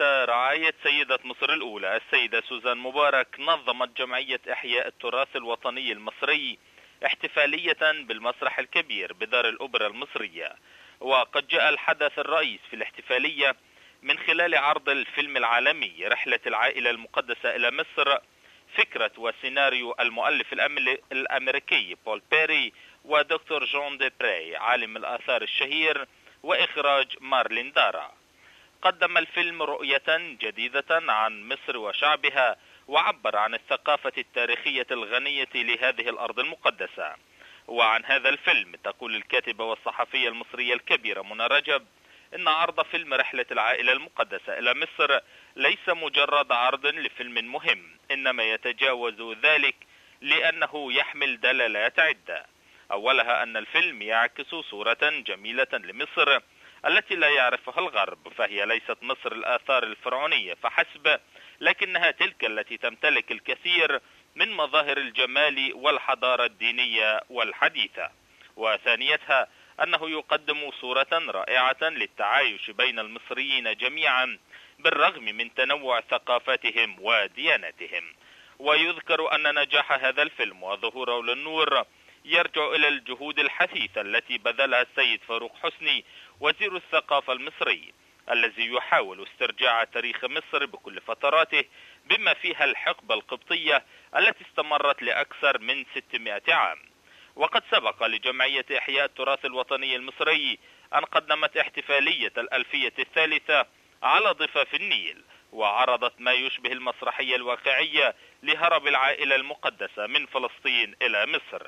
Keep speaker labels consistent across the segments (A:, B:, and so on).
A: تحت رعاية سيدة مصر الأولى السيدة سوزان مبارك نظمت جمعية إحياء التراث الوطني المصري احتفالية بالمسرح الكبير بدار الأوبرا المصرية. وقد جاء الحدث الرئيس في الاحتفالية من خلال عرض الفيلم العالمي رحلة العائلة المقدسة إلى مصر، فكرة وسيناريو المؤلف الأمريكي بول بيري ودكتور جون ديبري عالم الآثار الشهير، وإخراج مارلين دارا. قدم الفيلم رؤية جديدة عن مصر وشعبها، وعبر عن الثقافة التاريخية الغنية لهذه الأرض المقدسة. وعن هذا الفيلم تقول الكاتبة والصحفية المصرية الكبيرة منى رجب إن عرض فيلم رحلة العائلة المقدسة إلى مصر ليس مجرد عرض لفيلم مهم، إنما يتجاوز ذلك لأنه يحمل دلالات عدة. أولها أن الفيلم يعكس صورة جميلة لمصر التي لا يعرفها الغرب، فهي ليست مصر الآثار الفرعونية فحسب، لكنها تلك التي تمتلك الكثير من مظاهر الجمال والحضارة الدينية والحديثة. وثانيتها أنه يقدم صورة رائعة للتعايش بين المصريين جميعا بالرغم من تنوع ثقافاتهم ودياناتهم. ويذكر أن نجاح هذا الفيلم وظهوره للنور يرجع إلى الجهود الحثيثة التي بذلها السيد فاروق حسني وزير الثقافة المصري، الذي يحاول استرجاع تاريخ مصر بكل فتراته بما فيها الحقبة القبطية التي استمرت لأكثر من 600 عام. وقد سبق لجمعية إحياء التراث الوطني المصري أن قدمت احتفالية الألفية الثالثة على ضفاف النيل، وعرضت ما يشبه المسرحية الواقعية لهرب العائلة المقدسة من فلسطين إلى مصر.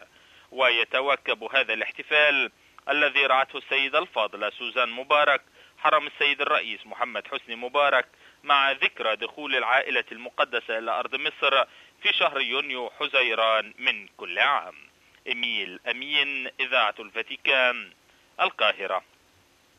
A: ويتواكب هذا الاحتفال الذي رعته السيدة الفاضلة سوزان مبارك حرم السيد الرئيس محمد حسني مبارك مع ذكرى دخول العائلة المقدسة إلى أرض مصر في شهر يونيو حزيران من كل عام. إميل أمين، إذاعة الفاتيكان، القاهرة.